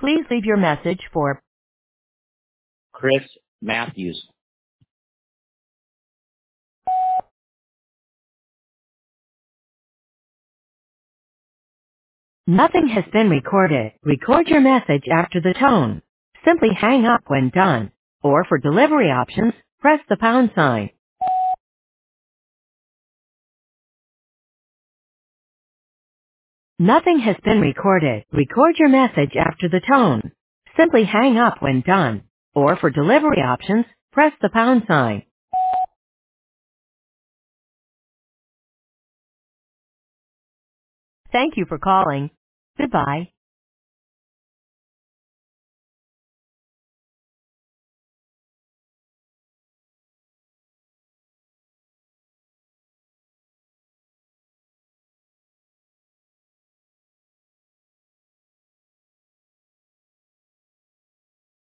Please leave your message for Chris Matthews. Nothing has been recorded. Record your message after the tone. Simply hang up when done. Or for delivery options, press the pound sign. Nothing has been recorded. Record your message after the tone. Simply hang up when done. Or for delivery options, press the pound sign. Thank you for calling. Goodbye.